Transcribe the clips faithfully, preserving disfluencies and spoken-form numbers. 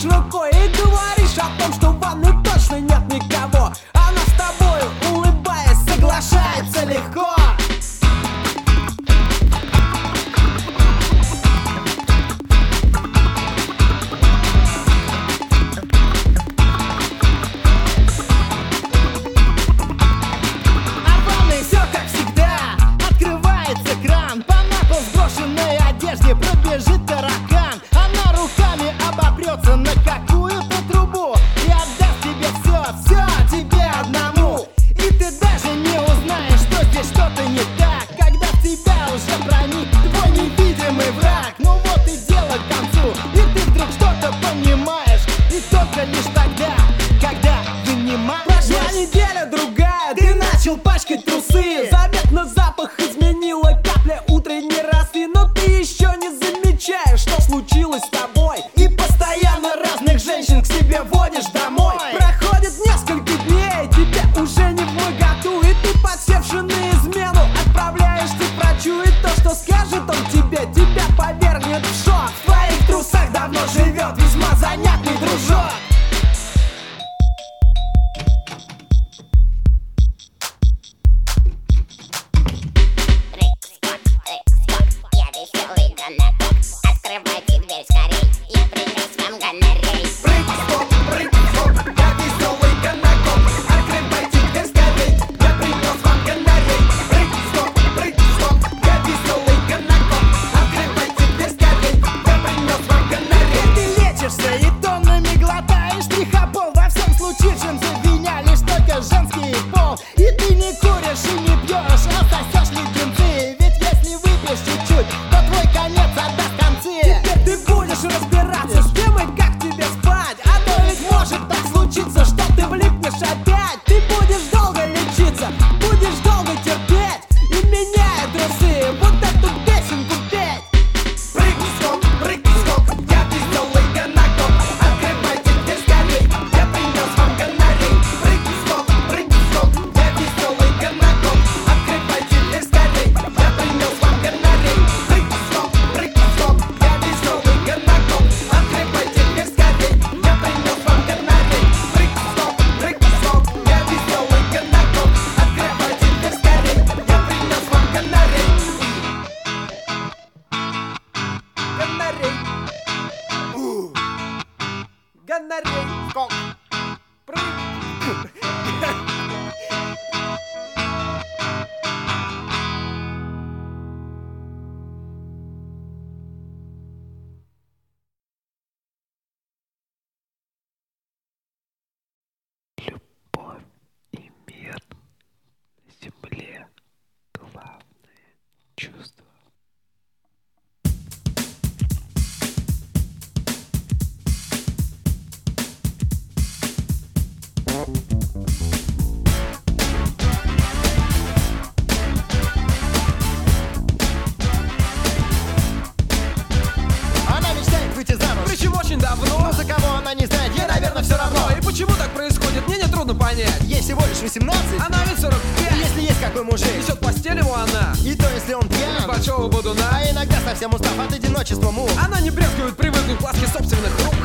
машешь рукой и говоришь о том, что в ванной точно нет никого. Она с тобою, улыбаясь, соглашается легко. Пробежит таракан, она руками обопрется на какую-то трубу и отдаст тебе все, все тебе одному. И ты даже не узнаешь, что здесь что-то не так, когда в тебя уже проник твой невидимый враг. Ну вот и дело к концу, и ты вдруг что-то понимаешь, и только лишь тогда, когда вынимаешь. Прошла неделя, другая, ты начал пачкать трусы. Заметно запах изменила капля утренней росы, но ты еще не замечаешь, что случилось с тобой. И постоянно разных женщин к себе водишь домой. Проходит несколько дней, тебе уже не вмоготу, и ты, подсевши на измену, отправляешься к врачу. И то, что скажет он тебе, тебя повергнет в шок. В твоих трусах давно живет весьма занятный дружок. Открывайте дверь скорей, я принес вам гонорей. Прыг, стоп, прыг, стоп, я веселый гонокоп. Открывайте дверь скорей, я принес вам гонорей. Прыг, стоп, прыг, стоп, я веселый гонокоп. Открывайте дверь скорей, я принес вам гонорей. Ты лечишься и тоннами глотаешь трихопол. Во всем случившемся виня лишь только женский пол. И ты не куришь и не пьешь, а сосешь леденцы. Ведь если выпьешь чуть-чуть, то твой конец отдаст концы. Теперь ты будешь разбираться, с кем и как тебе спать. А то ведь может так случиться, что ты влипнешь опять. Ты будешь долго лечиться, будешь долго терпеть, и меняя трусы, вот эту песенку петь. Прыг, стоп, прыг, стоп, я веселый гонокоп. Открывайте дверь скорей, я принес вам гонорей. Прыг, стоп, прыг, стоп, я веселый гонокоп. Открывайте дверь скорей, я принес вам гонорей. Прыг, стоп, прыг, стоп, я веселый гонокоп. Открывайте дверь скорей, я принес вам гонорей. Прыг, стоп, прыг, стоп, я веселый гонокоп. Открывайте дверь скорей, я принес вам гонорей. Гонорей. У. Гонорей. Скок. Прыг. Любовь и мир на земле — главное чувство. Она мечтает выйти замуж, Причем очень давно. но за кого она не знает, ей, наверное, все равно. И почему так происходит, мне нетрудно понять. Ей всего лишь восемнадцать, Она ведь сорок пять. если есть какой мужик, Несет постель ему она, и то, если он с пьян, большого бодуна. а иногда совсем устав от одиночества мук. Она не брезгует привыкнуть к ласке собственных рук.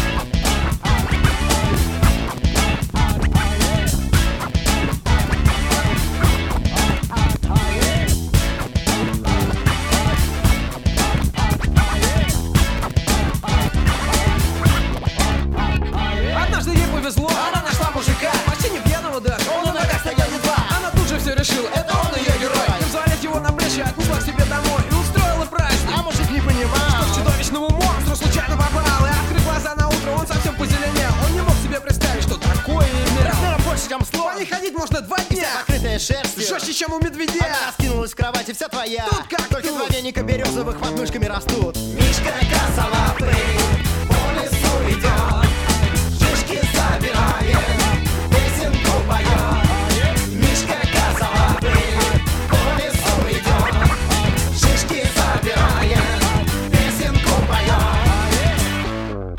Однажды ей повезло, она нашла мужика, почти не пьяного даже. Он на ногах стоял едва. Она тут же все решила, это он ее герой. И взвалив его на плечи, отнесла к себе домой и устроила праздник. А мужик не понимал, Что к чудовищному монстру случайно попал. И открыв глаза на утро, он совсем позеленел. Он не мог себе представить, что такое имел. размером больше, чем слон, По ней ходить можно два дня, покрытая шерстью. жестче, чем у медведя. Она раскинулась в кровати, вся твоя. Тут как Только тут. два веника березовых под мышками растут. Мишка косолапый по лесу идет, шишки собирает, песенку поет. Мишка косолапый по лесу идет, шишки собирает, песенку поет.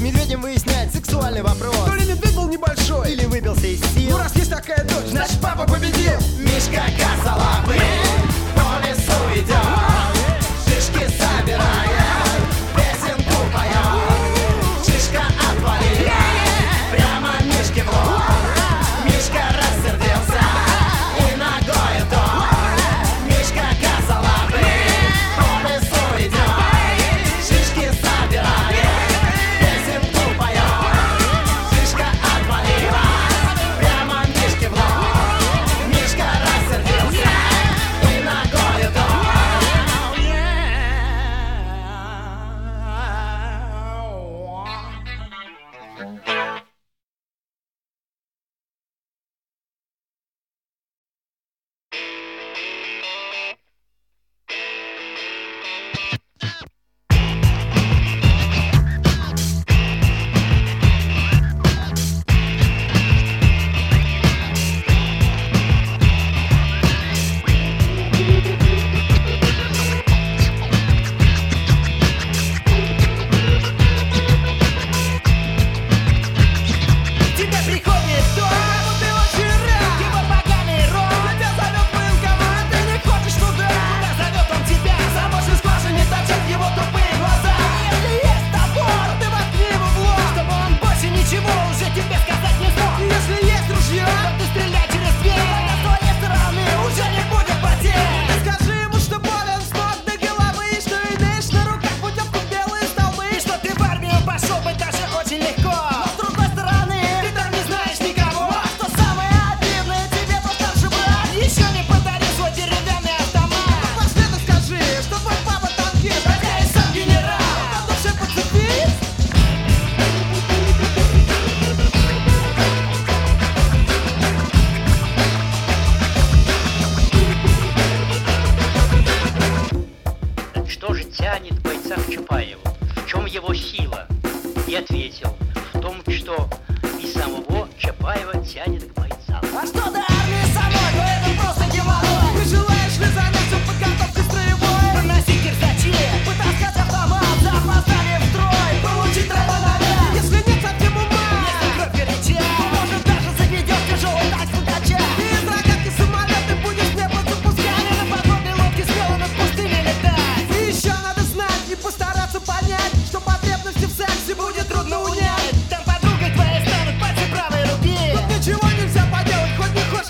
медведем выяснять сексуальный вопрос. То ли медведь был небольшой, Или выбился из сил. ну раз есть такая дочь, значит папа победил. Мишка косолапый по лесу идет, шишки собирает, песенку поет. Шишка отвалила прямо Мишке в лоб. Мишка рассердился и ногой в дом. Мишка косолапый по лесу идет, шишки собирает, песенку поет. Шишка отвалила прямо Мишке в лоб. Мишка рассердился и ногой в дом. Тебе приходит дом, Ты очень рад, его поганый рот. тебя зовет в военкомат, Ты не хочешь туда, куда зовет он тебя. замочной скважине торчат его тупые глаза. Если есть топор, Ты воткни ему в лоб, чтобы он больше ничего уже тебе сказать не смог. если есть ружье, То ты стреляй через дверь, а с твоей стороны уже не будет потерь. скажи ему, что болен с ног до головы, и что имеешь на руках путевку в белые столбы. И что ты в армию пошел бы даже очень легко. Но с другой стороны, Ты там не знаешь никого. а что самое обидное, тебе твой старший брат Еще не подарил свой деревянный автомат. Последок скажи, что твой папа танкист, Хотя и сам генерал. на душе пацифист. Так что же тянет бойца к Чапаеву? В чем его сила? И ответил, в том, что и самого Чапаева тянет к бойцам. А что до армии самой, то это просто геморрой. Ты желаешь ли заняться подготовкой строевой? Выносить кирзачи, Вытаскать автомат, за опоздание в строй, получить травоналет. Если нет совсем ума, если кровь горяча, может даже заведет тяжелый так стукача. ты из рогатки самолета будешь в небо запускать. На подводной лодке смело над пустыней летать. И еще надо знать и постараться понять, что потребности в сексе будет трудно унять. Там подругой твоей станут пальцы правой руки. Тут ничего нельзя поделать, хоть не хочешь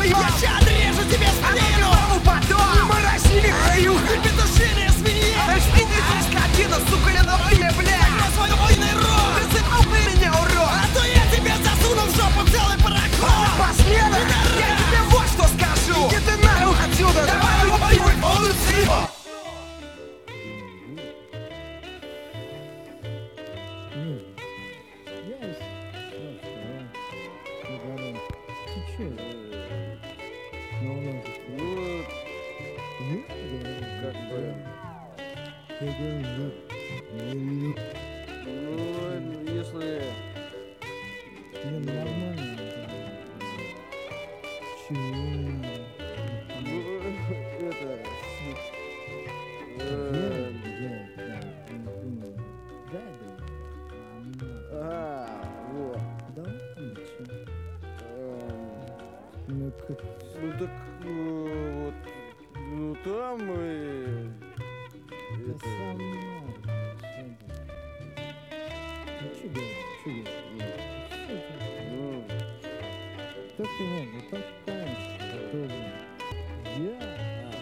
Я ща отрежу тебе спину! Потом мы растили краю! Петушиные свиньи! Свиньи, ты скотина, сука, я на время, блядь! Я свой двойной рот! Ты сыпал меня, урод! А то я тебе засуну в жопу целый пароход! Последок! Я тебе вот что скажу! Иди ты нахуй отсюда! Давай его полностью! Если... Не, ну нормально. Чего? Это... А, вот. Да, ничего. Ну так, вот, ну там и... Да сам не надо. Ну чего, чего? Так и надо, так конечно, тоже. Я?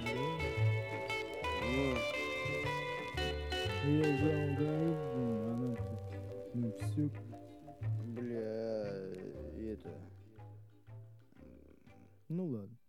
Я взял говорю, она ну все. Бля, это... Ну ладно.